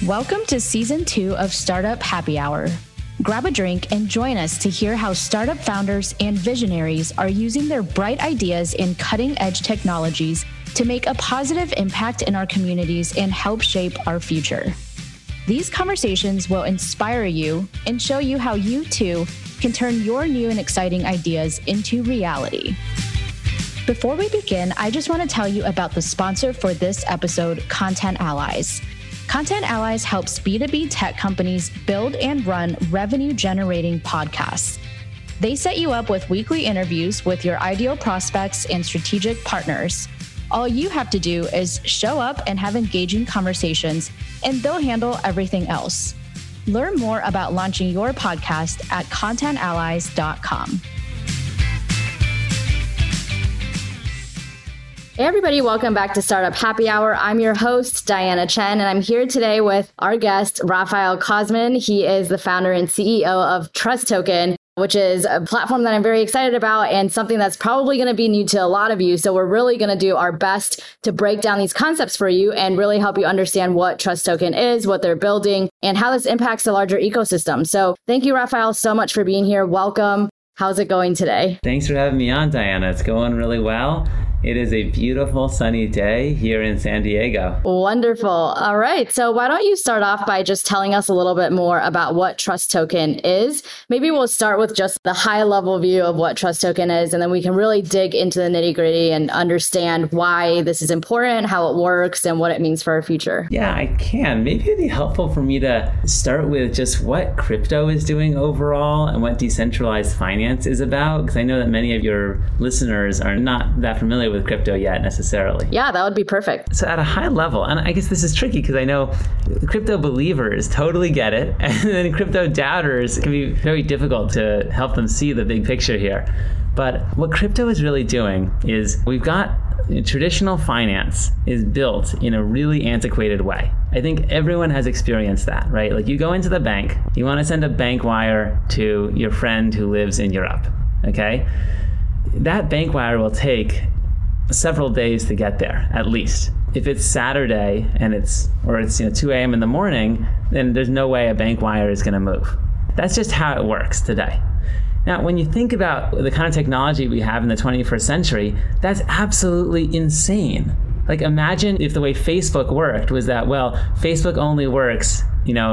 Welcome to Season 2 of Startup Happy Hour. Grab a drink and join us to hear how startup founders and visionaries are using their bright ideas and cutting-edge technologies to make a positive impact in our communities and help shape our future. These conversations will inspire you and show you how you too can turn your new and exciting ideas into reality. Before we begin, I just want to tell you about the sponsor for this episode, Content Allies. Content Allies helps B2B tech companies build and run revenue-generating podcasts. They set you up with weekly interviews with your ideal prospects and strategic partners. All you have to do is show up and have engaging conversations, and they'll handle everything else. Learn more about launching your podcast at contentallies.com. Hey everybody, welcome back to Startup Happy Hour. I'm your host, Diana Chen, and I'm here today with our guest, Raphael Cosman. He is the founder and CEO of Trust Token, which is a platform that I'm very excited about and something that's probably going to be new to a lot of you. So we're really going to do our best to break down these concepts for you and really help you understand what Trust Token is, what they're building, and how this impacts the larger ecosystem. So thank you, Raphael, so much for being here. Welcome. How's it going today? Thanks for having me on, Diana. It's going really well. It is a beautiful sunny day here in San Diego. Wonderful. All right. So why don't you start off by just telling us a little bit more about what Trust Token is? Maybe we'll start with just the high level view of what Trust Token is, and then we can really dig into the nitty gritty and understand why this is important, how it works, and what it means for our future. Yeah, I can. Maybe it'd be helpful for me to start with just what crypto is doing overall and what decentralized finance is about, because I know that many of your listeners are not that familiar with crypto yet necessarily. Yeah, that would be perfect. So at a high level, and I guess this is tricky because I know crypto believers totally get it, and then crypto doubters, it can be very difficult to help them see the big picture here. But what crypto is really doing is we've got traditional finance is built in a really antiquated way. I think everyone has experienced that, right? Like you go into the bank, you want to send a bank wire to your friend who lives in Europe, okay? That bank wire will take several days to get there, at least. If it's Saturday and it's 2 a.m. in the morning, then there's no way a bank wire is going to move. That's just how it works today. Now, when you think about the kind of technology we have in the 21st century, that's absolutely insane. Like imagine if the way Facebook worked was that, well, Facebook only works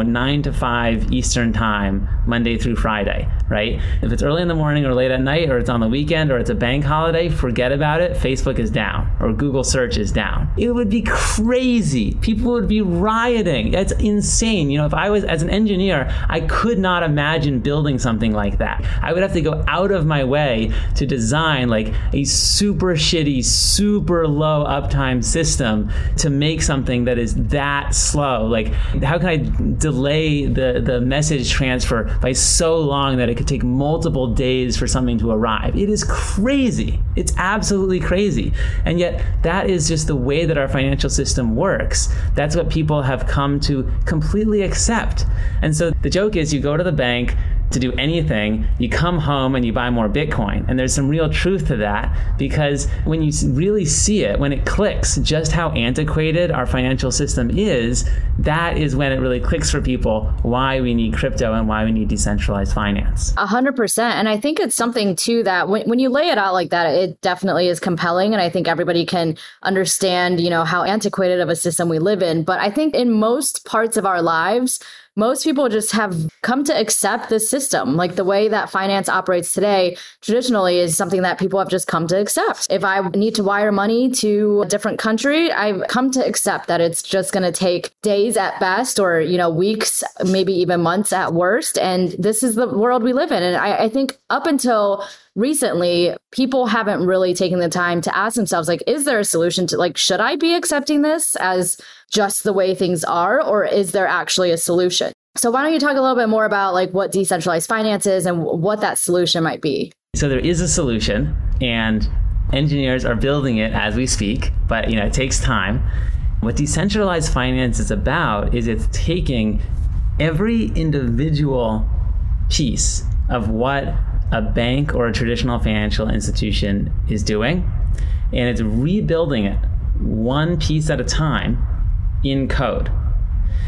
9 to 5 Eastern time, Monday through Friday, right? If it's early in the morning or late at night, or it's on the weekend, or it's a bank holiday, forget about it. Facebook is down, or Google search is down. It would be crazy. People would be rioting. That's insane. If I was, as an engineer, I could not imagine building something like that. I would have to go out of my way to design like a super shitty, super low uptime system to make something that is that slow. Like, how can I delay the message transfer by so long that it could take multiple days for something to arrive? It is crazy. It's absolutely crazy. And yet that is just the way that our financial system works. That's what people have come to completely accept. And so the joke is you go to the bank to do anything, you come home and you buy more Bitcoin. And there's some real truth to that, because when you really see it, when it clicks just how antiquated our financial system is, that is when it really clicks for people why we need crypto and why we need decentralized finance. 100%. And I think it's something too that when you lay it out like that, it definitely is compelling. And I think everybody can understand, how antiquated of a system we live in. But I think in most parts of our lives, most people just have come to accept this system. Like the way that finance operates today, traditionally, is something that people have just come to accept. If I need to wire money to a different country, I've come to accept that it's just going to take days at best, or, weeks, maybe even months at worst. And this is the world we live in. And I think up until recently, people haven't really taken the time to ask themselves, like, is there a solution to, should I be accepting this as just the way things are, or is there actually a solution? So why don't you talk a little bit more about what decentralized finance is and what that solution might be? So there is a solution, and engineers are building it as we speak, but it takes time. What decentralized finance is about is it's taking every individual piece of what a bank or a traditional financial institution is doing, and it's rebuilding it one piece at a time in code.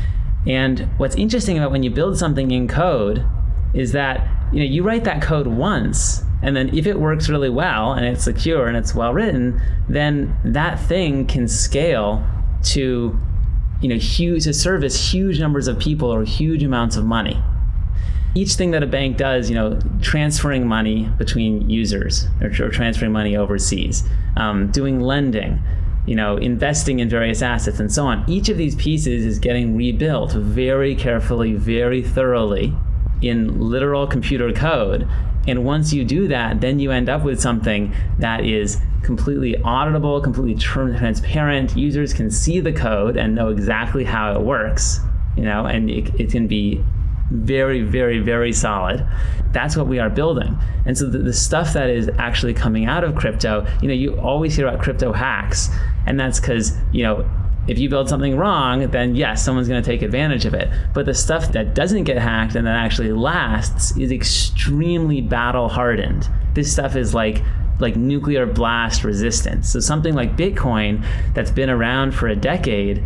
And what's interesting about when you build something in code is that you write that code once, and then if it works really well and it's secure and it's well written, then that thing can scale to to service huge numbers of people or huge amounts of money. Each thing that a bank does, transferring money between users or transferring money overseas, doing lending, investing in various assets and so on. Each of these pieces is getting rebuilt very carefully, very thoroughly in literal computer code. And once you do that, then you end up with something that is completely auditable, completely transparent. Users can see the code and know exactly how it works, and it can be very, very, very solid. That's what we are building. And so the stuff that is actually coming out of crypto, you always hear about crypto hacks, and that's because, if you build something wrong, then yes, someone's going to take advantage of it. But the stuff that doesn't get hacked and that actually lasts is extremely battle hardened. This stuff is like nuclear blast resistant. So something like Bitcoin that's been around for a decade,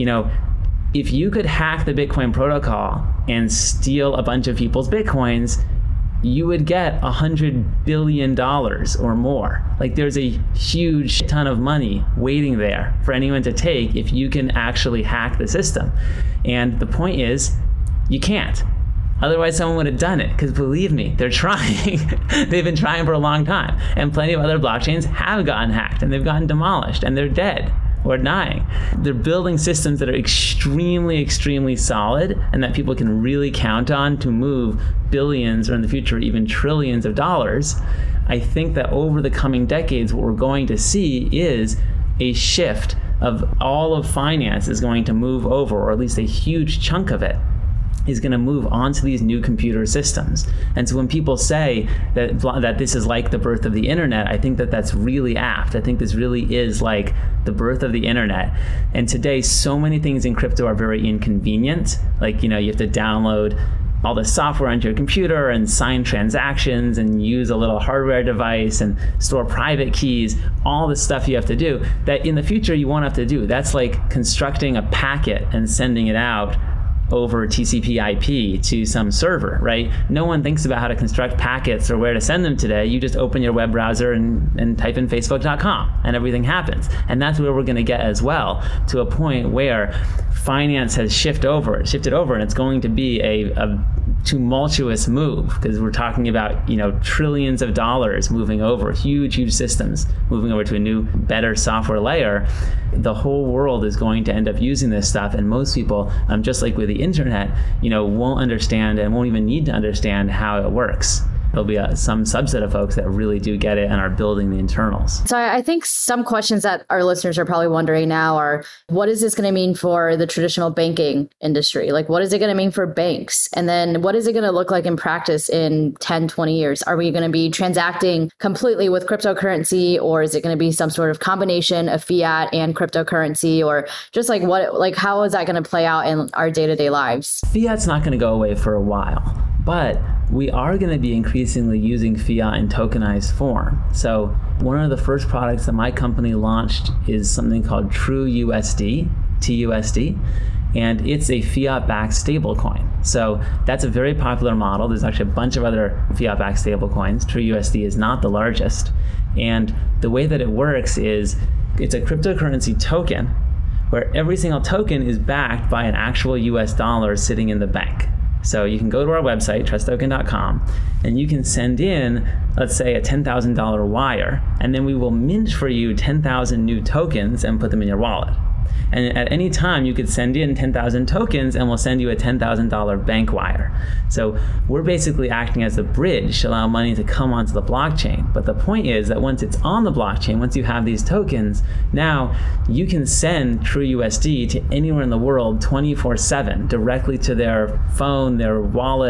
if you could hack the Bitcoin protocol and steal a bunch of people's Bitcoins, you would get $100 billion or more. There's a huge ton of money waiting there for anyone to take if you can actually hack the system. And the point is, you can't. Otherwise, someone would have done it, because believe me, they're trying. They've been trying for a long time. And plenty of other blockchains have gotten hacked, and they've gotten demolished, and they're dead or dying. They're building systems that are extremely, extremely solid and that people can really count on to move billions, or in the future, even trillions of dollars. I think that over the coming decades, what we're going to see is a shift of all of finance is going to move over, or at least a huge chunk of it is going to move onto these new computer systems. And so when people say that this is like the birth of the internet, I think that that's really apt. I think this really is like the birth of the internet. And today, so many things in crypto are very inconvenient. You have to download all the software onto your computer and sign transactions and use a little hardware device and store private keys, all the stuff you have to do that in the future you won't have to do. That's like constructing a packet and sending it out over TCP/IP to some server, right? No one thinks about how to construct packets or where to send them today. You just open your web browser and type in facebook.com and everything happens. And that's where we're going to get as well, to a point where finance has shifted over and it's going to be a tumultuous move, because we're talking about trillions of dollars moving over, huge systems moving over to a new, better software layer. The whole world is going to end up using this stuff, and most people, just like with the internet, won't understand and won't even need to understand how it works. There'll be some subset of folks that really do get it and are building the internals. So I think some questions that our listeners are probably wondering now are, what is this going to mean for the traditional banking industry? What is it going to mean for banks? And then what is it going to look like in practice in 10, 20 years? Are we going to be transacting completely with cryptocurrency, or is it going to be some sort of combination of fiat and cryptocurrency, or just how is that going to play out in our day-to-day lives? Fiat's not going to go away for a while, but we are going to be increasingly using fiat in tokenized form. So one of the first products that my company launched is something called TrueUSD, TUSD, and it's a fiat-backed stablecoin. So that's a very popular model. There's actually a bunch of other fiat-backed stablecoins. TrueUSD is not the largest. And the way that it works is it's a cryptocurrency token where every single token is backed by an actual US dollar sitting in the bank. So you can go to our website, trusttoken.com, and you can send in, let's say, a $10,000 wire, and then we will mint for you 10,000 new tokens and put them in your wallet. And at any time, you could send in 10,000 tokens and we'll send you a $10,000 bank wire. So we're basically acting as a bridge to allow money to come onto the blockchain. But the point is that once it's on the blockchain, once you have these tokens, now you can send TrueUSD to anywhere in the world 24/7 directly to their phone, their wallet,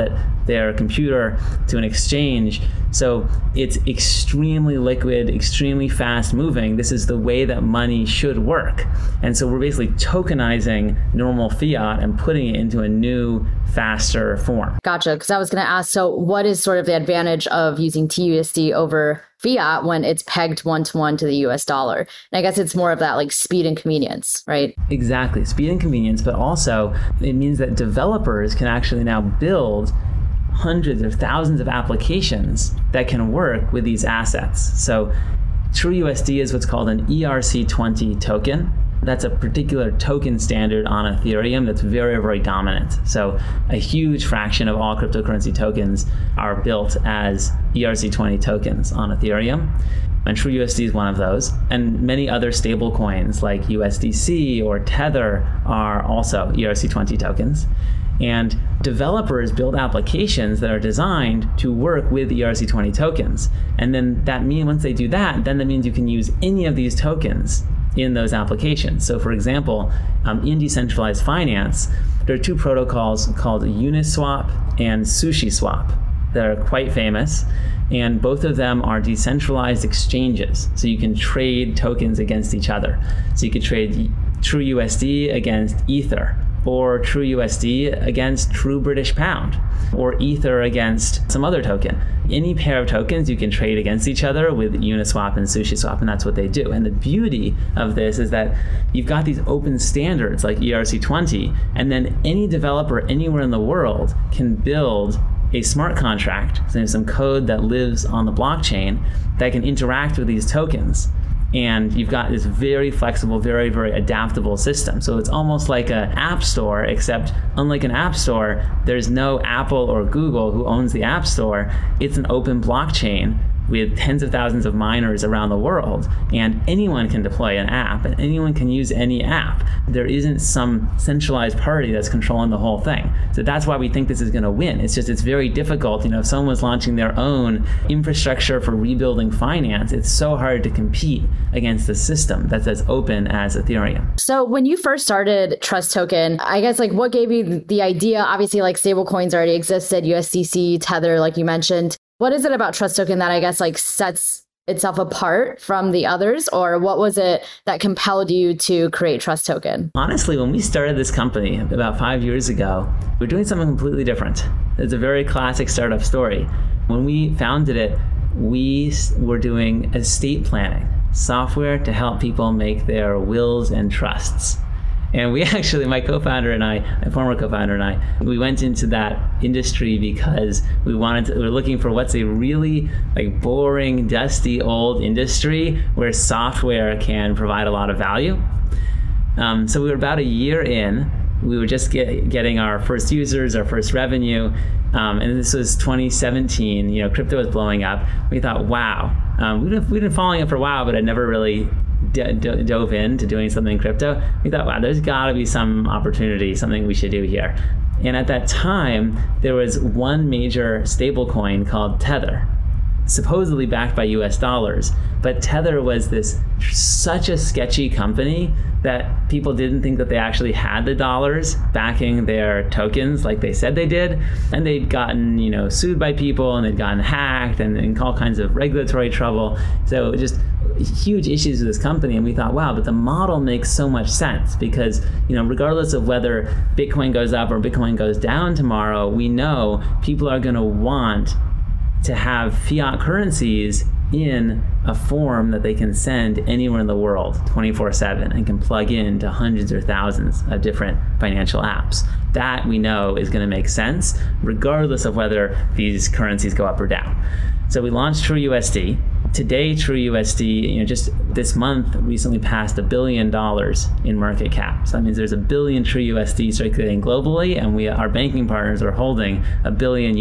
their computer to an exchange. So it's extremely liquid, extremely fast moving. This is the way that money should work. And so we're basically tokenizing normal fiat and putting it into a new, faster form. Gotcha. Because I was going to ask, so what is sort of the advantage of using TUSD over fiat when it's pegged 1-to-1 to the US dollar? And I guess it's more of that like speed and convenience, right? Exactly. Speed and convenience, but also it means that developers can actually now build hundreds or thousands of applications that can work with these assets. So TrueUSD is what's called an ERC20 token. That's a particular token standard on Ethereum that's very, very dominant. So a huge fraction of all cryptocurrency tokens are built as ERC20 tokens on Ethereum. And TrueUSD is one of those. And many other stable coins like USDC or Tether are also ERC20 tokens. And developers build applications that are designed to work with ERC20 tokens. And then that means once they do that, then that means you can use any of these tokens in those applications. So for example, in decentralized finance, there are two protocols called Uniswap and SushiSwap that are quite famous. And both of them are decentralized exchanges. So you can trade tokens against each other. So you could trade TrueUSD against Ether, or TrueUSD against True British Pound, or Ether against some other token. Any pair of tokens you can trade against each other with Uniswap and SushiSwap, and that's what they do. And the beauty of this is that you've got these open standards like ERC20, and then any developer anywhere in the world can build a smart contract, so there's some code that lives on the blockchain that can interact with these tokens. And you've got this very flexible, very, very adaptable system. So it's almost like an app store, except unlike an app store, there's no Apple or Google who owns the app store. It's an open blockchain with tens of thousands of miners around the world, and anyone can deploy an app and anyone can use any app. There isn't some centralized party that's controlling the whole thing. So that's why we think this is going to win. It's just, it's very difficult. If someone was launching their own infrastructure for rebuilding finance, it's so hard to compete against a system that's as open as Ethereum. So when you first started Trust Token, I guess what gave you the idea? Obviously stablecoins already existed, USDC, Tether, like you mentioned. What is it about Trust Token that I guess sets itself apart from the others, or what was it that compelled you to create Trust Token? Honestly, when we started this company about 5 years ago, we were doing something completely different. It's a very classic startup story. When we founded it, we were doing estate planning, software to help people make their wills and trusts. And we actually, my co-founder and I, my former co-founder and I, we went into that industry because we were looking for what's a really boring, dusty, old industry where software can provide a lot of value. So we were about a year in. We were just getting our first users, our first revenue. And this was 2017, crypto was blowing up. We thought, wow, we'd been following it for a while, but I'd never really dove into doing something in crypto. We thought, wow, there's got to be some opportunity, something we should do here. And at that time, there was one major stablecoin called Tether, supposedly backed by US dollars. But Tether was such a sketchy company that people didn't think that they actually had the dollars backing their tokens like they said they did. And they'd gotten, sued by people, and they'd gotten hacked and all kinds of regulatory trouble. So just huge issues with this company. And we thought, wow, but the model makes so much sense because, regardless of whether Bitcoin goes up or Bitcoin goes down tomorrow, we know people are going to want to have fiat currencies in a form that they can send anywhere in the world 24/7 and can plug into hundreds or thousands of different financial apps. That we know is going to make sense regardless of whether these currencies go up or down. So we launched TrueUSD. Today, TrueUSD, just this month, recently passed $1 billion in market cap. So that means there's 1 billion TrueUSD circulating globally, and our banking partners are holding $1 billion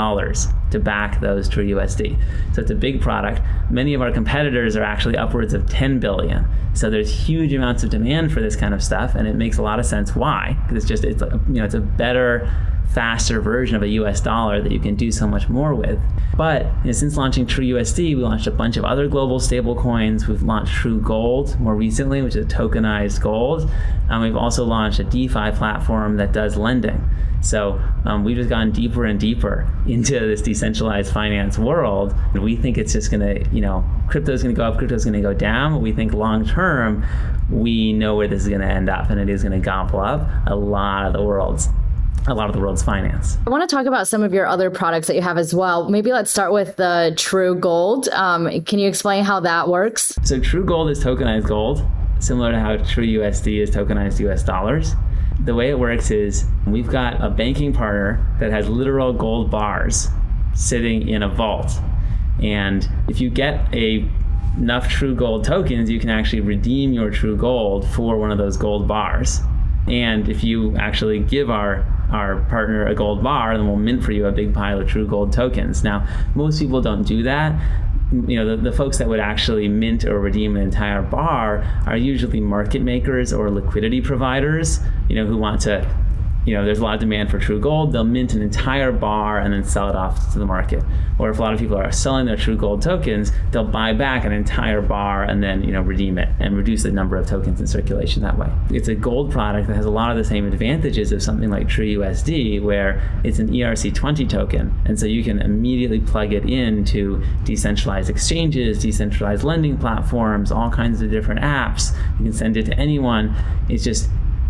to back those TrueUSD. So it's a big product. Many of our competitors are actually upwards of 10 billion. So there's huge amounts of demand for this kind of stuff, and it makes a lot of sense. Why? Because it's a better, faster version of a US dollar that you can do so much more with. But since launching TrueUSD, we launched a bunch of other global stable coins. We've launched True Gold more recently, which is tokenized gold. We've also launched a DeFi platform that does lending. So we've just gone deeper and deeper into this decentralized finance world. And we think it's just going to, crypto is going to go up, crypto is going to go down. But we think long term, we know where this is going to end up, and it is going to gobble up a lot of the world's finance. I want to talk about some of your other products that you have as well. Maybe let's start with the True Gold. Can you explain how that works? So True Gold is tokenized gold, similar to how True USD is tokenized US dollars. The way it works is we've got a banking partner that has literal gold bars sitting in a vault. And if you get enough True Gold tokens, you can actually redeem your True Gold for one of those gold bars. And if you actually give our partner a gold bar, then we'll mint for you a big pile of True Gold tokens. Now, most people don't do that. The folks that would actually mint or redeem an entire bar are usually market makers or liquidity providers, who want to, there's a lot of demand for True Gold. They'll mint an entire bar and then sell it off to the market. Or if a lot of people are selling their True Gold tokens, they'll buy back an entire bar and then, redeem it and reduce the number of tokens in circulation that way. It's a gold product that has a lot of the same advantages of something like True USD, where it's an ERC20 token. And so you can immediately plug it into decentralized exchanges, decentralized lending platforms, all kinds of different apps. You can send it to anyone. It's just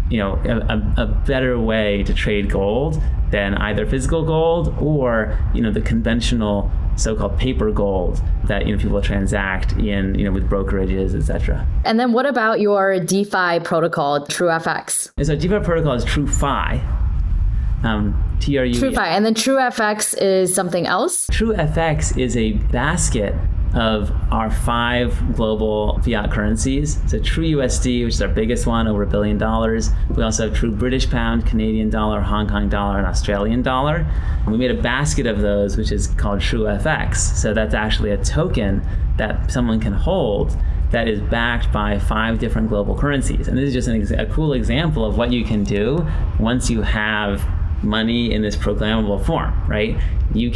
a better way to trade gold than either physical gold or, the conventional so-called paper gold that, people transact in, with brokerages, etc. And then what about your DeFi protocol, TrueFX? And so DeFi protocol is TrueFi. TrueFi. And then TrueFX is something else? TrueFX is a basket of our 5 global fiat currencies. So True USD, which is our biggest one, over $1 billion. We also have True British Pound, Canadian dollar, Hong Kong dollar, and Australian dollar. And we made a basket of those, which is called TrueFX. So that's actually a token that someone can hold that is backed by 5 different global currencies. And this is just a cool example of what you can do once you have money in this programmable form, right? You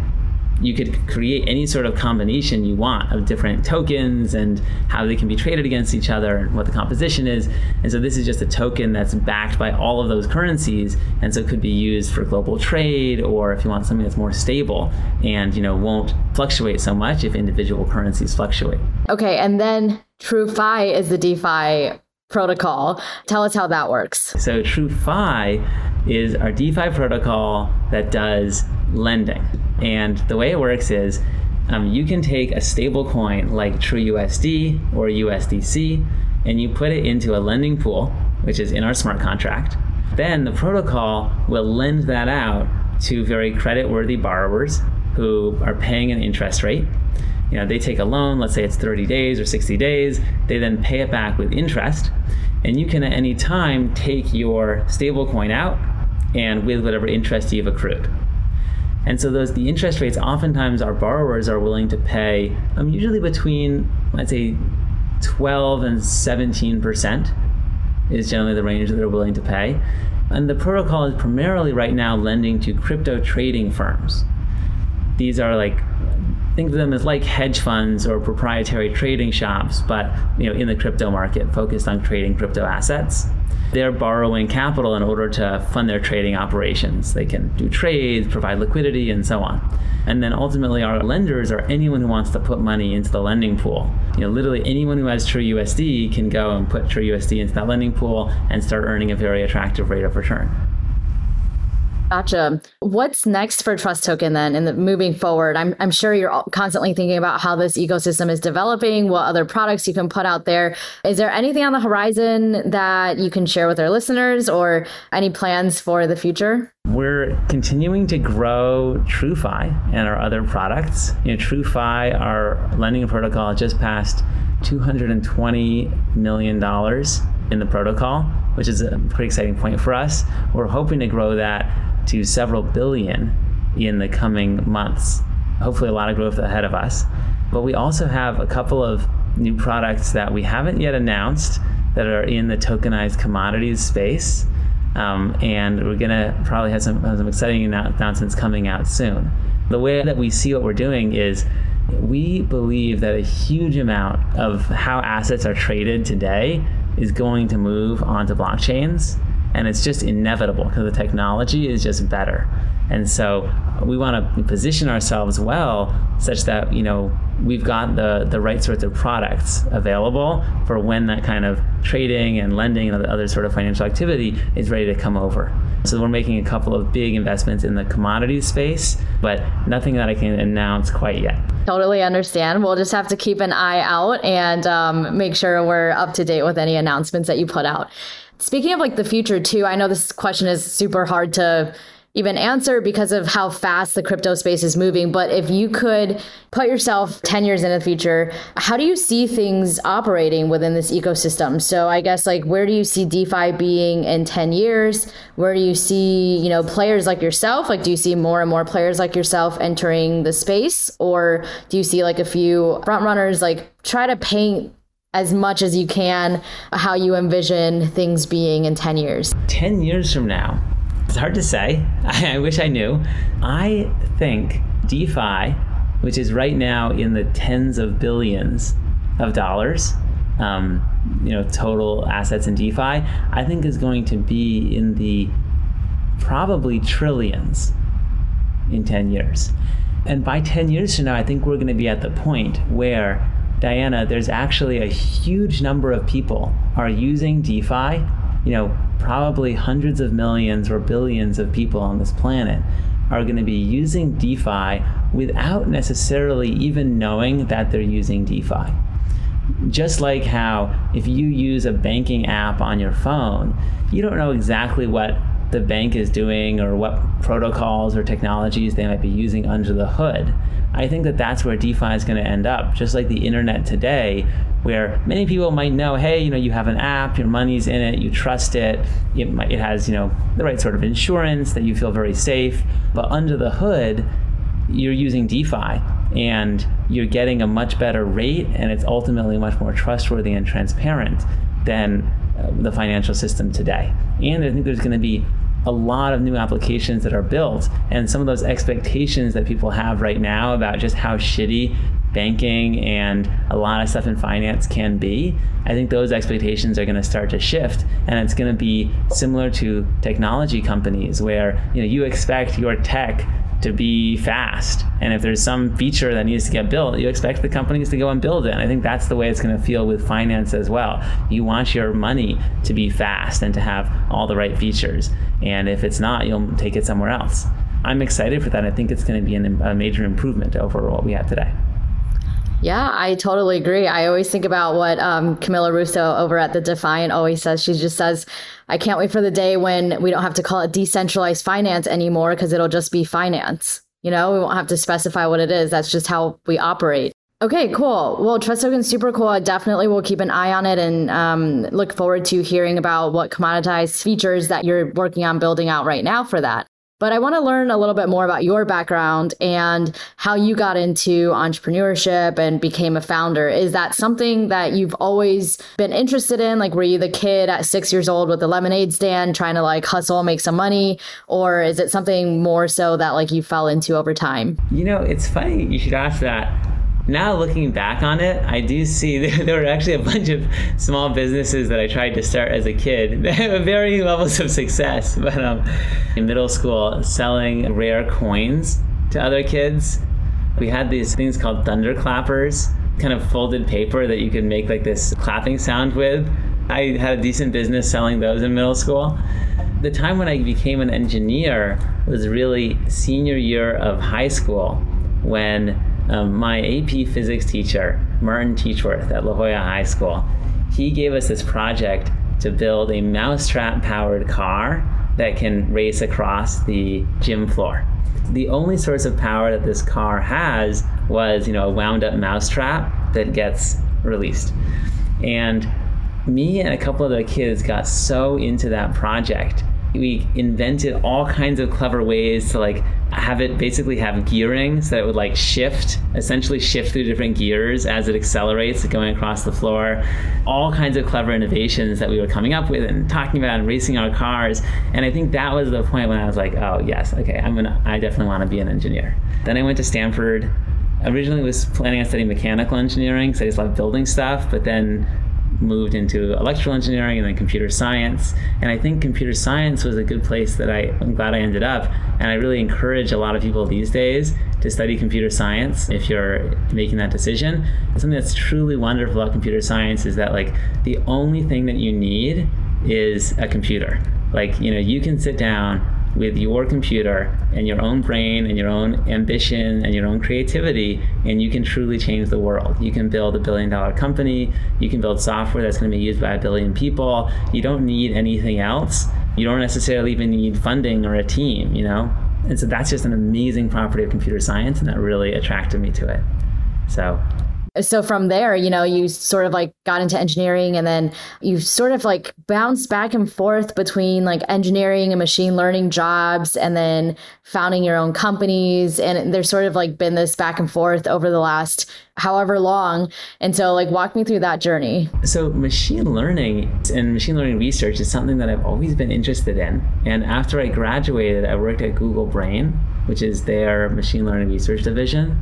could create any sort of combination you want of different tokens and how they can be traded against each other and what the composition is. And so this is just a token that's backed by all of those currencies. And so it could be used for global trade, or if you want something that's more stable and, won't fluctuate so much if individual currencies fluctuate. Okay. And then TrueFi is the DeFi protocol. Tell us how that works. So TrueFi is our DeFi protocol that does lending. And the way it works is you can take a stable coin like True USD or USDC, and you put it into a lending pool, which is in our smart contract. Then the protocol will lend that out to very creditworthy borrowers who are paying an interest rate. They take a loan, let's say it's 30 days or 60 days. They then pay it back with interest. And you can at any time take your stable coin out and with whatever interest you've accrued. And so the interest rates, oftentimes our borrowers are willing to pay usually between, I'd say, 12 and 17% is generally the range that they're willing to pay. And the protocol is primarily right now lending to crypto trading firms. These are think of them as like hedge funds or proprietary trading shops, but in the crypto market, focused on trading crypto assets. They're borrowing capital in order to fund their trading operations. They can do trades, provide liquidity, and so on. And then ultimately our lenders are anyone who wants to put money into the lending pool. Literally anyone who has True USD can go and put True USD into that lending pool and start earning a very attractive rate of return. Gotcha. What's next for Trust Token then moving forward? I'm sure you're constantly thinking about how this ecosystem is developing, what other products you can put out there. Is there anything on the horizon that you can share with our listeners or any plans for the future? We're continuing to grow TrueFi and our other products. TrueFi, our lending protocol, just passed $220 million in the protocol, which is a pretty exciting point for us. We're hoping to grow that to several billion in the coming months. Hopefully a lot of growth ahead of us. But we also have a couple of new products that we haven't yet announced that are in the tokenized commodities space. And we're gonna probably have some exciting announcements coming out soon. The way that we see what we're doing is we believe that a huge amount of how assets are traded today is going to move onto blockchains. And it's just inevitable because the technology is just better. And so we want to position ourselves well such that, we've got the right sorts of products available for when that kind of trading and lending and other sort of financial activity is ready to come over. So we're making a couple of big investments in the commodities space, but nothing that I can announce quite yet. Totally understand. We'll just have to keep an eye out and make sure we're up to date with any announcements that you put out. Speaking of like the future too, I know this question is super hard to even answer because of how fast the crypto space is moving. But if you could put yourself 10 years in the future, how do you see things operating within this ecosystem? So I guess like, where do you see DeFi being in 10 years? Where do you see, players like yourself? Like, do you see more and more players like yourself entering the space? Or do you see like a few front runners? Like, try to paint as much as you can how you envision things being in 10 years. 10 years from now. It's hard to say. I wish I knew. I think DeFi, which is right now in the tens of billions of dollars, total assets in DeFi, I think is going to be in the probably trillions in 10 years. And by 10 years from now, I think we're going to be at the point where, Diana, there's actually a huge number of people are using DeFi. Probably hundreds of millions or billions of people on this planet are going to be using DeFi without necessarily even knowing that they're using DeFi. Just like how if you use a banking app on your phone, you don't know exactly what the bank is doing or what protocols or technologies they might be using under the hood. I think that that's where DeFi is going to end up, just like the internet today, where many people might know, hey, you have an app, your money's in it, you trust it, it has, the right sort of insurance, that you feel very safe, but under the hood, you're using DeFi and you're getting a much better rate, and it's ultimately much more trustworthy and transparent than the financial system today. And I think there's going to be a lot of new applications that are built, and some of those expectations that people have right now about just how shitty banking and a lot of stuff in finance can be, I think those expectations are going to start to shift, and it's going to be similar to technology companies where you expect your tech to be fast, and if there's some feature that needs to get built, you expect the companies to go and build it. And I think that's the way it's going to feel with finance as well. You want your money to be fast and to have all the right features, and if it's not, you'll take it somewhere else. I'm excited for that. I think it's going to be a major improvement over what we have today. Yeah, I totally agree. I always think about what Camilla Russo over at The Defiant always says. She just says, I can't wait for the day when we don't have to call it decentralized finance anymore, because it'll just be finance. We won't have to specify what it is. That's just how we operate. Okay, cool. Well, Trust Token's super cool. I definitely will keep an eye on it and look forward to hearing about what commoditized features that you're working on building out right now for that. But I want to learn a little bit more about your background and how you got into entrepreneurship and became a founder. Is that something that you've always been interested in? Like, were you the kid at 6 years old with the lemonade stand trying to like hustle, make some money? Or is it something more so that like you fell into over time? It's funny you should ask that. Now looking back on it, I do see there were actually a bunch of small businesses that I tried to start as a kid. They have varying levels of success, but in middle school, selling rare coins to other kids. We had these things called thunderclappers, kind of folded paper that you could make like this clapping sound with. I had a decent business selling those in middle school. The time when I became an engineer was really senior year of high school, when my AP physics teacher, Martin Teachworth at La Jolla High School, he gave us this project to build a mousetrap-powered car that can race across the gym floor. The only source of power that this car has was, a wound-up mousetrap that gets released. And me and a couple other kids got so into that project. We invented all kinds of clever ways to have it basically have gearing, so that it would essentially shift through different gears as it accelerates going across the floor. All kinds of clever innovations that we were coming up with and talking about and racing our cars. And I think that was the point when I was like, oh yes, okay, I definitely want to be an engineer. Then I went to Stanford. Originally was planning on studying mechanical engineering, because I just love building stuff, but then moved into electrical engineering and then computer science. And I think computer science was a good place that I'm glad I ended up. And I really encourage a lot of people these days to study computer science if you're making that decision. Something that's truly wonderful about computer science is that like the only thing that you need is a computer. Like, you can sit down with your computer and your own brain and your own ambition and your own creativity, and you can truly change the world. You can build $1 billion company. You can build software that's going to be used by 1 billion people. You don't need anything else. You don't necessarily even need funding or a team, And so that's just an amazing property of computer science, and that really attracted me to it. So from there, you sort of like got into engineering, and then you sort of like bounced back and forth between like engineering and machine learning jobs, and then founding your own companies. And there's sort of like been this back and forth over the last however long. And so like walk me through that journey. So machine learning and machine learning research is something that I've always been interested in. And after I graduated, I worked at Google Brain, which is their machine learning research division.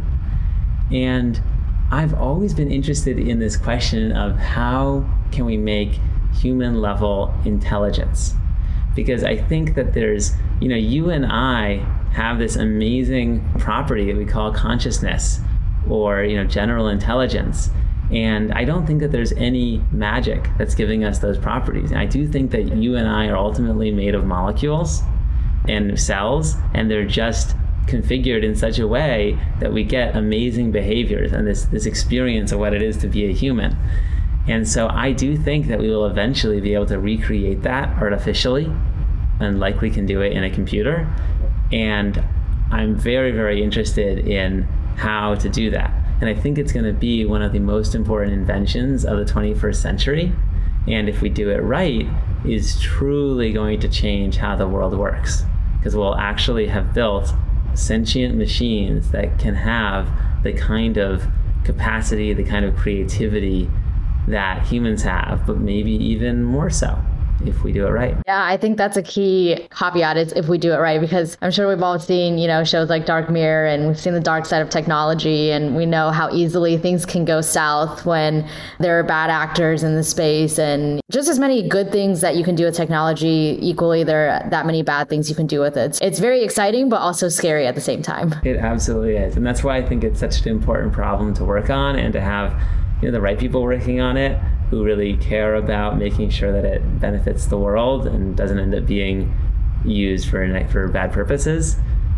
And I've always been interested in this question of how can we make human level intelligence? Because I think that there's, you and I have this amazing property that we call consciousness or, general intelligence. And I don't think that there's any magic that's giving us those properties. And I do think that you and I are ultimately made of molecules and cells, and they're just configured in such a way that we get amazing behaviors and this experience of what it is to be a human. And so I do think that we will eventually be able to recreate that artificially, and likely can do it in a computer. And I'm very, very interested in how to do that. And I think it's going to be one of the most important inventions of the 21st century. And if we do it right, is truly going to change how the world works, because we'll actually have built sentient machines that can have the kind of capacity, the kind of creativity that humans have, but maybe even more so if we do it right. Yeah, I think that's a key caveat is if we do it right, because I'm sure we've all seen, shows like Dark Mirror, and we've seen the dark side of technology, and we know how easily things can go south when there are bad actors in the space. And just as many good things that you can do with technology, equally there are that many bad things you can do with it. It's very exciting, but also scary at the same time. It absolutely is. And that's why I think it's such an important problem to work on, and to have the right people working on it who really care about making sure that it benefits the world and doesn't end up being used for bad purposes.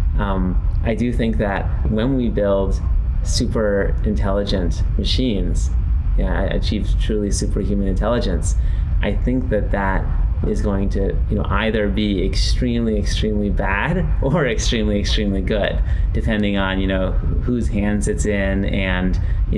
I do think that when we build super intelligent machines, achieve truly superhuman intelligence, I think that is going to either be extremely, extremely bad or extremely, extremely good, depending on whose hands it's in and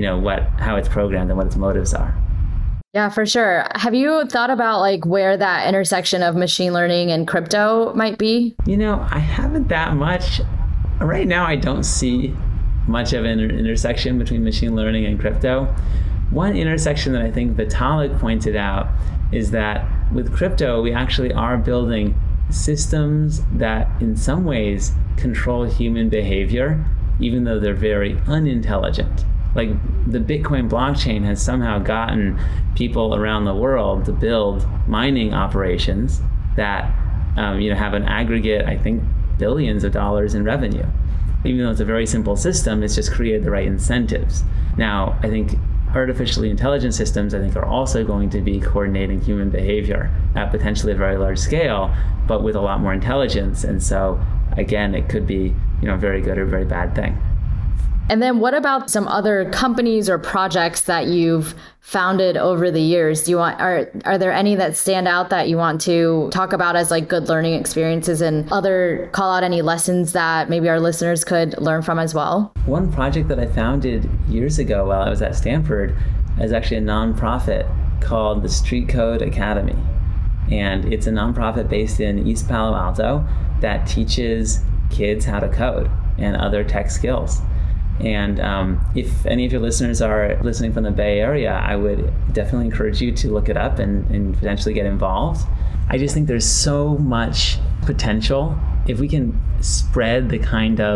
how it's programmed and what its motives are. Yeah, for sure. Have you thought about like where that intersection of machine learning and crypto might be? I haven't that much. Right now, I don't see much of an intersection between machine learning and crypto. One intersection that I think Vitalik pointed out is that with crypto, we actually are building systems that in some ways control human behavior, even though they're very unintelligent. Like the Bitcoin blockchain has somehow gotten people around the world to build mining operations that have an aggregate, I think, billions of dollars in revenue. Even though it's a very simple system, it's just created the right incentives. Now, I think artificially intelligent systems, are also going to be coordinating human behavior at potentially a very large scale, but with a lot more intelligence. And so, again, it could be, a very good or very bad thing. And then what about some other companies or projects that you've founded over the years? Are there any that stand out that you want to talk about as like good learning experiences, and call out any lessons that maybe our listeners could learn from as well? One project that I founded years ago while I was at Stanford is actually a nonprofit called the Street Code Academy. And it's a nonprofit based in East Palo Alto that teaches kids how to code and other tech skills. And if any of your listeners are listening from the Bay Area, I would definitely encourage you to look it up and potentially get involved. I just think there's so much potential if we can spread the kind of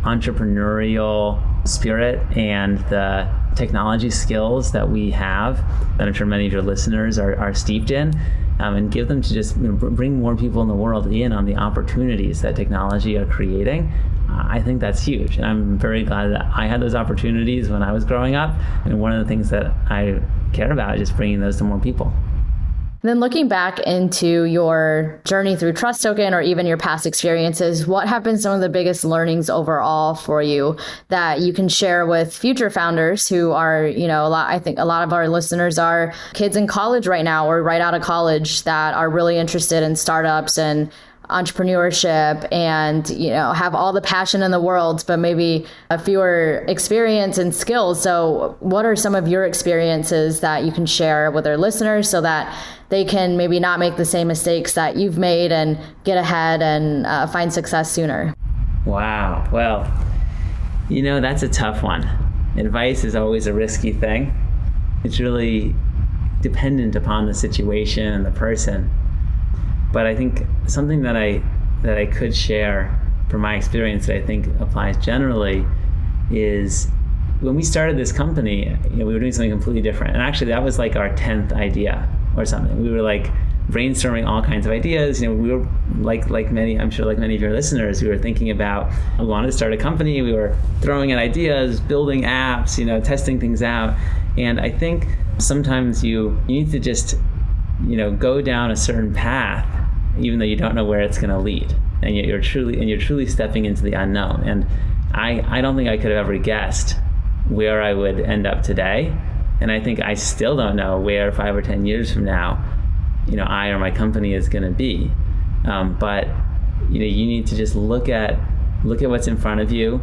entrepreneurial spirit and the technology skills that we have, that I'm sure many of your listeners are steeped in, and give them to just bring more people in the world in on the opportunities that technology are creating. I think that's huge. And I'm very glad that I had those opportunities when I was growing up. And one of the things that I care about is just bringing those to more people. Then looking back into your journey through Trust Token or even your past experiences, what have been some of the biggest learnings overall for you that you can share with future founders who are, I think a lot of our listeners are kids in college right now or right out of college that are really interested in startups and entrepreneurship and, have all the passion in the world, but maybe a fewer experience and skills. So what are some of your experiences that you can share with our listeners so that they can maybe not make the same mistakes that you've made and get ahead and find success sooner? Wow. Well, that's a tough one. Advice is always a risky thing. It's really dependent upon the situation and the person. But I think something that I could share from my experience that I think applies generally is when we started this company, we were doing something completely different. And actually that was like our 10th idea or something. We were like brainstorming all kinds of ideas. We were like many of your listeners, we were thinking about, we wanted to start a company. We were throwing in ideas, building apps, testing things out. And I think sometimes you need to just, go down a certain path, even though you don't know where it's going to lead, and you're truly stepping into the unknown. And I don't think I could have ever guessed where I would end up today, and I think I still don't know where 5 or 10 years from now, I or my company is going to be. But you need to just look at what's in front of you,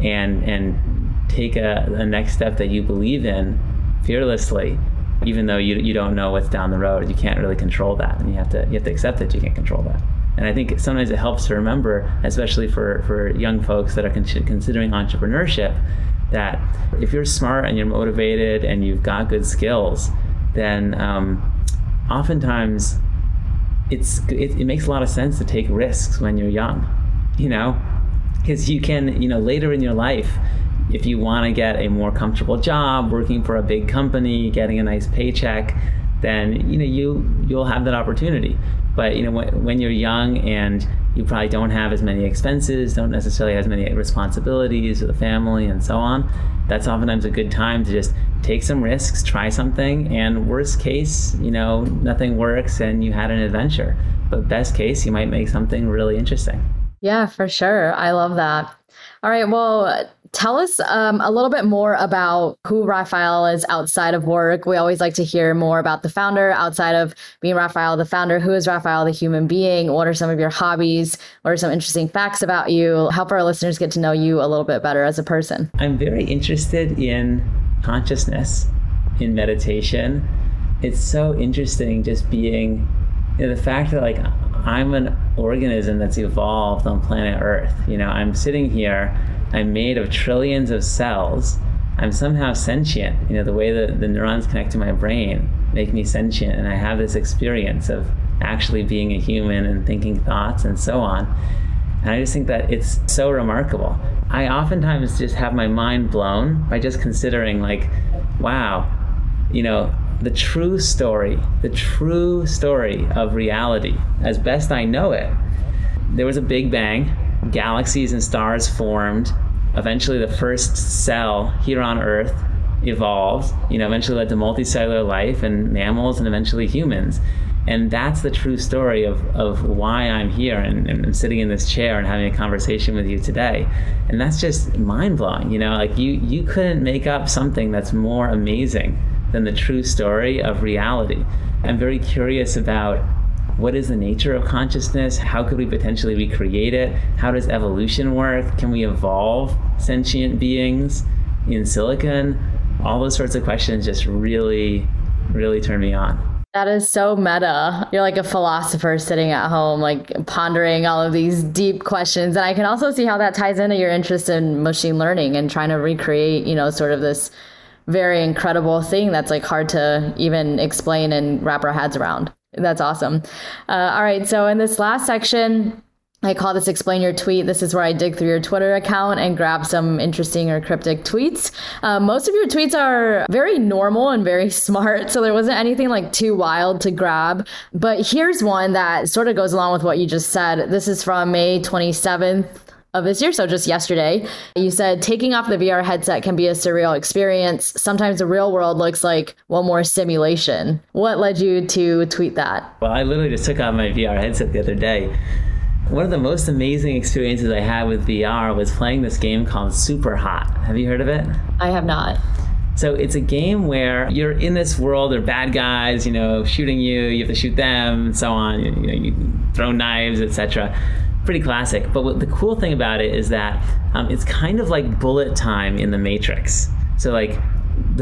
and take a next step that you believe in fearlessly. Even though you don't know what's down the road, you can't really control that, and you have to accept that you can't control that. And I think sometimes it helps to remember, especially for young folks that are considering entrepreneurship, that if you're smart and you're motivated and you've got good skills, then oftentimes it makes a lot of sense to take risks when you're young, because you can, later in your life, if you want to get a more comfortable job, working for a big company, getting a nice paycheck, then you'll have that opportunity. But when you're young and you probably don't have as many expenses, don't necessarily have as many responsibilities with a family and so on, that's oftentimes a good time to just take some risks, try something, and worst case, nothing works and you had an adventure. But best case, you might make something really interesting. Yeah, for sure. I love that. All right. Well, tell us a little bit more about who Raphael is outside of work. We always like to hear more about the founder outside of being Raphael, the founder. Who is Raphael, the human being? What are some of your hobbies? What are some interesting facts about you? Help our listeners get to know you a little bit better as a person. I'm very interested in consciousness, in meditation. It's so interesting just being, the fact that I'm an organism that's evolved on planet Earth. I'm sitting here, I'm made of trillions of cells. I'm somehow sentient. The way the neurons connect to my brain make me sentient, and I have this experience of actually being a human and thinking thoughts and so on. And I just think that it's so remarkable. I oftentimes just have my mind blown by just considering wow, the true story of reality, as best I know it. There was a big bang, galaxies and stars formed. Eventually the first cell here on Earth evolved, eventually led to multicellular life and mammals and eventually humans. And that's the true story of why I'm here and sitting in this chair and having a conversation with you today. And that's just mind-blowing. You couldn't make up something that's more amazing than the true story of reality. I'm very curious about what is the nature of consciousness? How could we potentially recreate it? How does evolution work? Can we evolve sentient beings in silicon? All those sorts of questions just really, really turn me on. That is so meta. You're like a philosopher sitting at home, pondering all of these deep questions. And I can also see how that ties into your interest in machine learning and trying to recreate, sort of this very incredible thing that's hard to even explain and wrap our heads around. That's awesome. All right. So in this last section, I call this Explain Your Tweet. This is where I dig through your Twitter account and grab some interesting or cryptic tweets. Most of your tweets are very normal and very smart, so there wasn't anything like too wild to grab. But here's one that sort of goes along with what you just said. This is from May 27th of this year, so just yesterday. You said, taking off the VR headset can be a surreal experience. Sometimes the real world looks like one more simulation. What led you to tweet that? Well, I literally just took off my VR headset the other day. One of the most amazing experiences I had with VR was playing this game called Super Hot. Have you heard of it? I have not. So it's a game where you're in this world, there are bad guys, shooting you, you have to shoot them, and so on. You throw knives, etc. Pretty classic. But the cool thing about it is that it's kind of like bullet time in the Matrix. So like the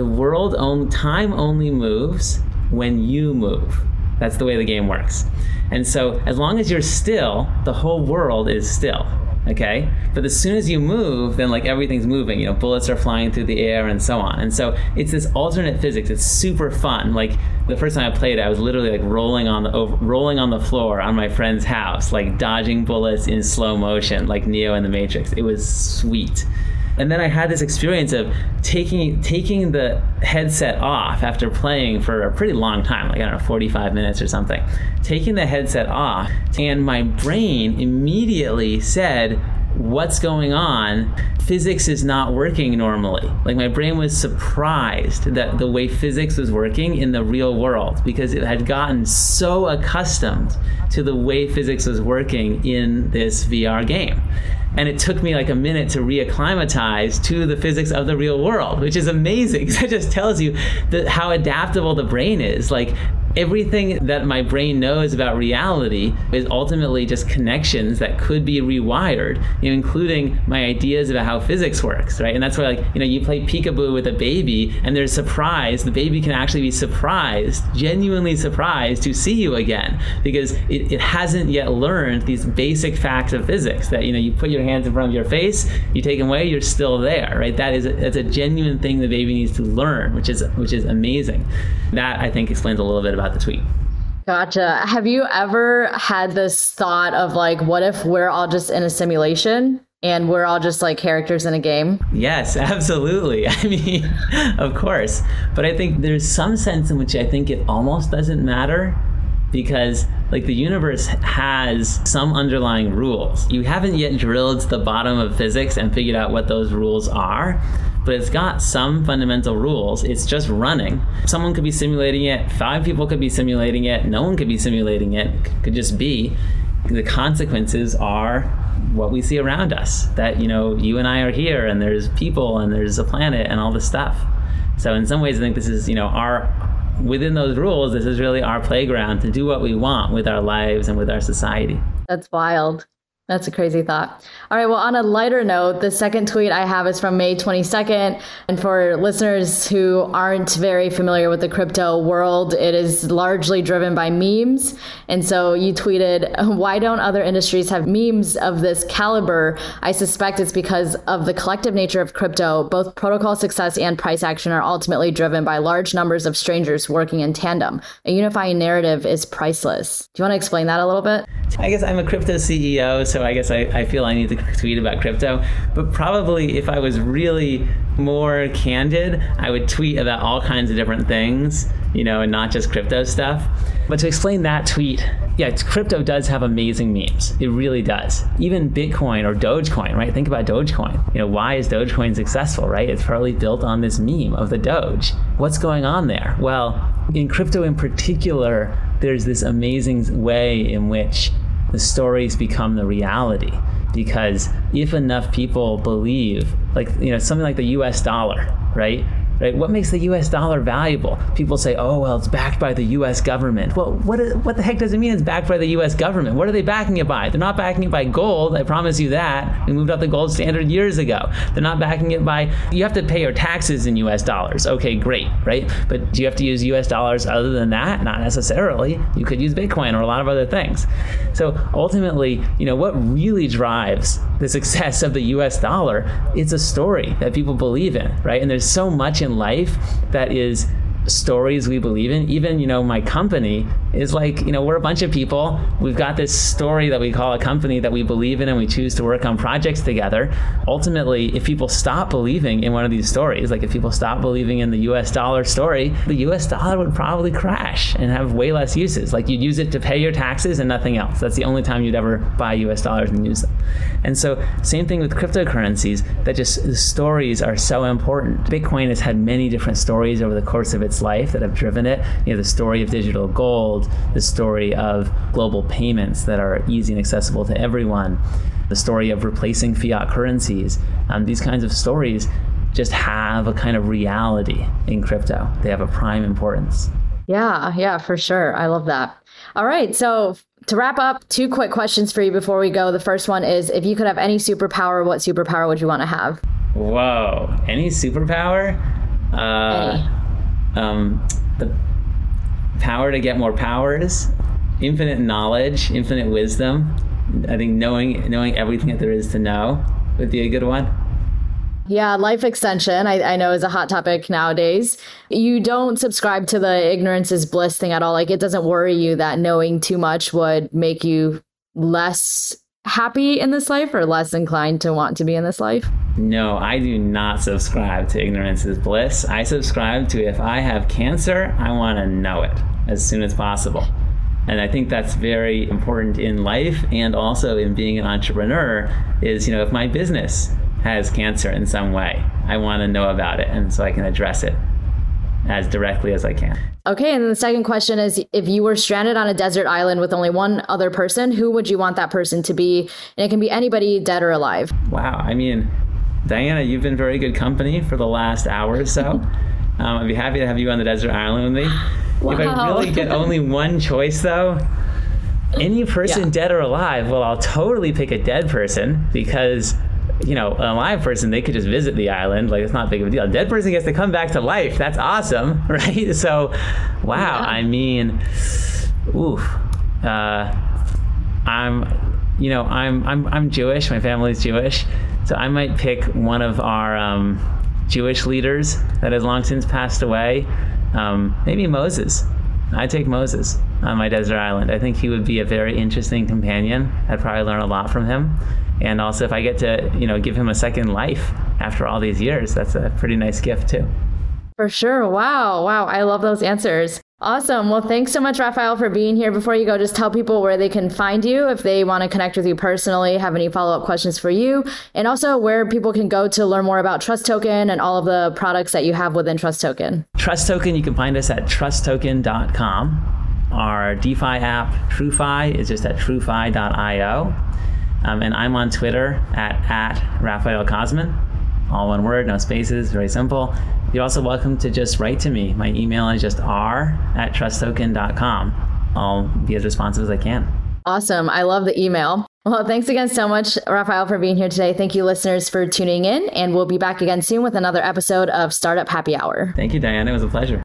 time only moves when you move. That's the way the game works. And so as long as you're still, the whole world is still, okay? But as soon as you move, then like everything's moving, bullets are flying through the air and so on. And so it's this alternate physics. It's super fun. Like the first time I played it, I was literally like rolling on the floor on my friend's house, like dodging bullets in slow motion, like Neo in the Matrix. It was sweet. And then I had this experience of taking the headset off after playing for a pretty long time, like, I don't know, 45 minutes or something. Taking the headset off, and my brain immediately said, what's going on? Physics is not working normally. Like my brain was surprised that the way physics was working in the real world, because it had gotten so accustomed to the way physics was working in this VR game. And it took me like a minute to reacclimatize to the physics of the real world, which is amazing, because it just tells you how adaptable the brain is. Like everything that my brain knows about reality is ultimately just connections that could be rewired, including my ideas about how physics works, right? And that's why, you play peekaboo with a baby and there's surprise. The baby can actually be surprised, genuinely surprised to see you again, because it hasn't yet learned these basic facts of physics that, you put your hands in front of your face, you take them away, you're still there, right? That's a genuine thing the baby needs to learn, which is amazing. That, I think, explains a little bit about the tweet. Gotcha. Have you ever had this thought of like, what if we're all just in a simulation and we're all just like characters in a game? Yes, absolutely. I mean, of course. But I think there's some sense in which I think it almost doesn't matter, because like the universe has some underlying rules. You haven't yet drilled to the bottom of physics and figured out what those rules are, but it's got some fundamental rules. It's just running. Someone could be simulating it, 5 people could be simulating it, no one could be simulating it. It could just be. The consequences are what we see around us, that, you and I are here, and there's people, and there's a planet, and all this stuff. So in some ways, I think this is, within those rules, this is really our playground to do what we want with our lives and with our society. That's wild. That's a crazy thought. All right. Well, on a lighter note, the second tweet I have is from May 22nd. And for listeners who aren't very familiar with the crypto world, it is largely driven by memes. And so you tweeted, why don't other industries have memes of this caliber? I suspect it's because of the collective nature of crypto. Both protocol success and price action are ultimately driven by large numbers of strangers working in tandem. A unifying narrative is priceless. Do you want to explain that a little bit? I guess I'm a crypto CEO, so I guess I feel I need to tweet about crypto. But probably if I was really more candid, I would tweet about all kinds of different things, and not just crypto stuff. But to explain that tweet, crypto does have amazing memes. It really does. Even Bitcoin or Dogecoin, right? Think about Dogecoin. Why is Dogecoin successful, right? It's partly built on this meme of the Doge. What's going on there? Well, in crypto in particular, there's this amazing way in which the stories become the reality. Because if enough people believe, something like the US dollar, right? What makes the US dollar valuable? People say, oh, well, it's backed by the US government. Well, what the heck does it mean it's backed by the US government? What are they backing it by? They're not backing it by gold. I promise you that. We moved up the gold standard years ago. They're not backing it by, you have to pay your taxes in US dollars. Okay, great, right? But do you have to use US dollars other than that? Not necessarily. You could use Bitcoin or a lot of other things. So ultimately, what really drives the success of the US dollar, it's a story that people believe in, right? And there's so much in life that is stories we believe in. Even, my company is like, we're a bunch of people. We've got this story that we call a company that we believe in, and we choose to work on projects together. Ultimately, if people stop believing in one of these stories, like if people stop believing in the US dollar story, the US dollar would probably crash and have way less uses. Like you'd use it to pay your taxes and nothing else. That's the only time you'd ever buy US dollars and use them. And so same thing with cryptocurrencies, that just the stories are so important. Bitcoin has had many different stories over the course of its life that have driven it. The story of digital gold, the story of global payments that are easy and accessible to everyone, the story of replacing fiat currencies. These kinds of stories just have a kind of reality in crypto. They have a prime importance. Yeah, for sure. I love that. All right. So to wrap up, 2 quick questions for you before we go. The first one is, if you could have any superpower, what superpower would you want to have? Whoa. Any superpower? The power to get more powers, infinite knowledge, infinite wisdom. I think knowing everything that there is to know would be a good one. Yeah, life extension, I know, is a hot topic nowadays. You don't subscribe to the ignorance is bliss thing at all. Like, it doesn't worry you that knowing too much would make you less happy in this life or less inclined to want to be in this life? No, I do not subscribe to ignorance is bliss. I subscribe to, if I have cancer, I want to know it as soon as possible. And I think that's very important in life, and also in being an entrepreneur is, if my business has cancer in some way, I want to know about it, and so I can address it as directly as I can. Okay, and then the second question is, if you were stranded on a desert island with only one other person, who would you want that person to be? And it can be anybody, dead or alive. Wow, I mean, Diana, you've been very good company for the last hour or so. I'd be happy to have you on the desert island with me. Wow. If I really get only one choice, though, any person, dead or alive, well, I'll totally pick a dead person, because an alive person, they could just visit the island. Like, it's not big of a deal. A dead person gets to come back to life. That's awesome, right? So, wow. Yeah. I mean, I'm Jewish. My family's Jewish, so I might pick one of our Jewish leaders that has long since passed away. Maybe Moses. I'd take Moses on my desert island. I think he would be a very interesting companion. I'd probably learn a lot from him. And also, if I get to, give him a second life after all these years, that's a pretty nice gift too. For sure. Wow. I love those answers. Awesome. Well, thanks so much, Raphael, for being here. Before you go, just tell people where they can find you if they want to connect with you personally, have any follow-up questions for you, and also where people can go to learn more about Trust Token and all of the products that you have within Trust Token. Trust Token, you can find us at trusttoken.com. Our DeFi app, TrueFi, is just at truefi.io. And I'm on Twitter at Raphael Cosman. All one word, no spaces, very simple. You're also welcome to just write to me. My email is just r@trusttoken.com. I'll be as responsive as I can. Awesome. I love the email. Well, thanks again so much, Raphael, for being here today. Thank you, listeners, for tuning in. And we'll be back again soon with another episode of Startup Happy Hour. Thank you, Diana. It was a pleasure.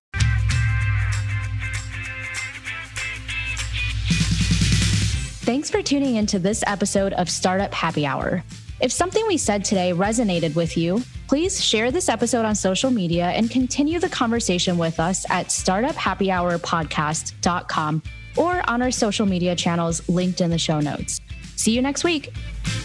Thanks for tuning into this episode of Startup Happy Hour. If something we said today resonated with you, please share this episode on social media and continue the conversation with us at startuphappyhourpodcast.com or on our social media channels linked in the show notes. See you next week.